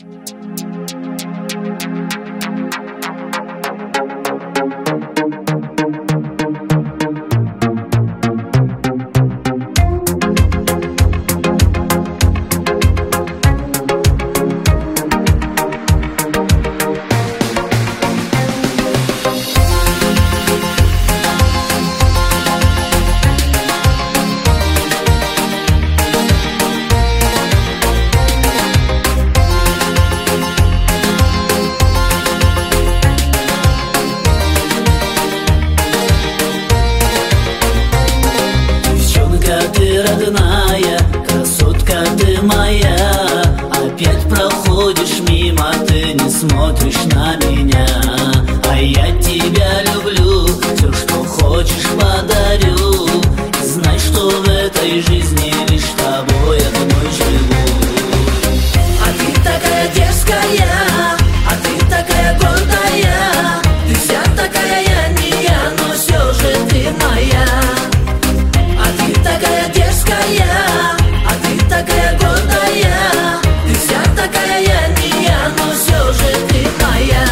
Ты родная, красотка ты моя. Опять проходишь мимо, ты не смотришь на меня. А я тебя люблю, все, что хочешь, подарю. И знай, что в этой жизни лишь с тобой одной живу. А ты такая дерзкая, а ты такая гордая. Ты вся такая не я, но все же ты моя. Такая дерзкая, а ты такая гордая. Ты вся такая не я, но все же ты моя.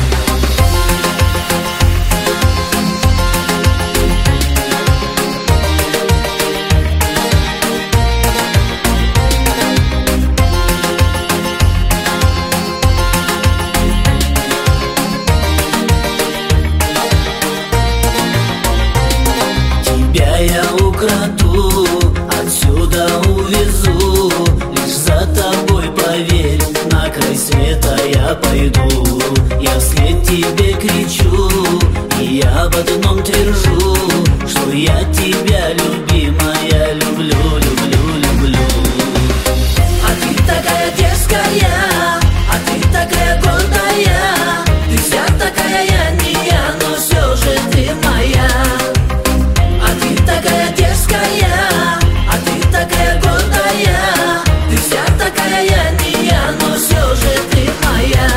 Тебя я украду, отсюда увезу. Лишь за тобой, поверь, на край света я пойду. Я вслед тебе кричу, и я об одном твержу, что я тебя, любимая, люблю, люблю, люблю. А ты такая дерзкая, а ты такая гордая. Ты вся такая не я, но все же ты моя. Такая дерзкая, а ты такая гордая. Ты вся такая не я, но все же ты моя.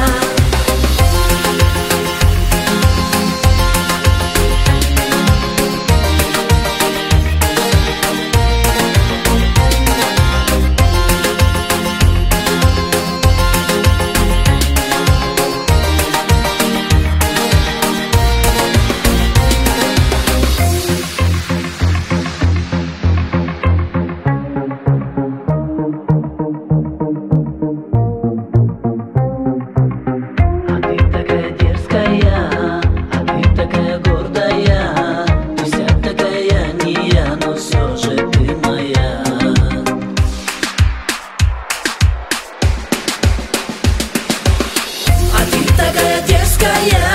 Такая дерзкая,